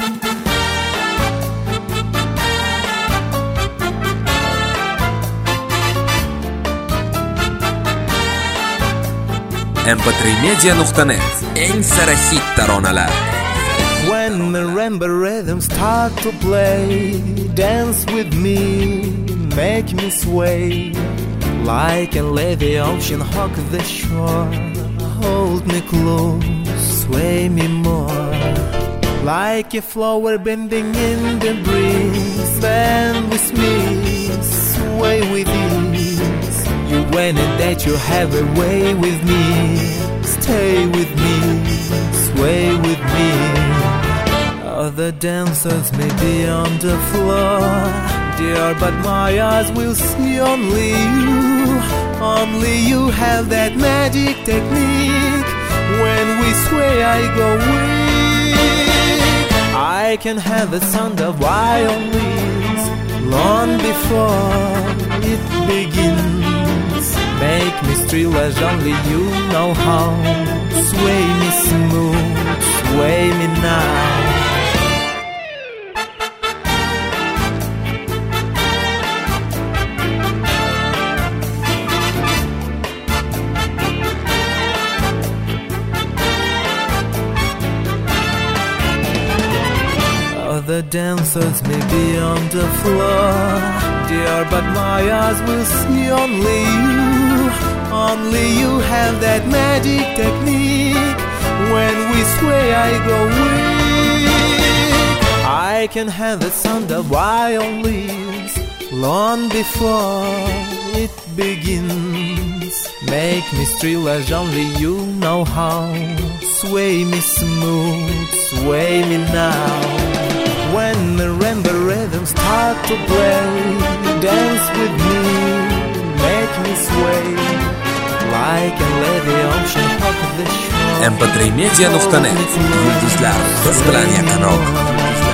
mp3media.net eng sara hit taronalar. When marimba rhythms start to play, dance with me, make me sway. Like a lady ocean hug the shore, hold me close, sway me more. Like a flower bending in the breeze, bend with me, sway with ease. You win it that you have a way with me, stay with me, sway with me. Other dancers may be on the floor, dear, but my eyes will see only you. Only you have that magic technique. When we sway I go weak. I can have the sound of violins long before it begins. Make me thrill as only you know how. Sway me smooth, sway me now. The dancers may be on the floor, dear, but my eyes will see only you. Only you have that magic technique. When we sway I go weak. I can have the sound of violins long before it begins. Make me thrill as only you know how. Sway me smooth, sway me now. When marimba rhythms start to play, dance with me, make me sway. Like a lady ocean hug the shore. mp3media.net Yulduzlar biz bilan yaqinroq.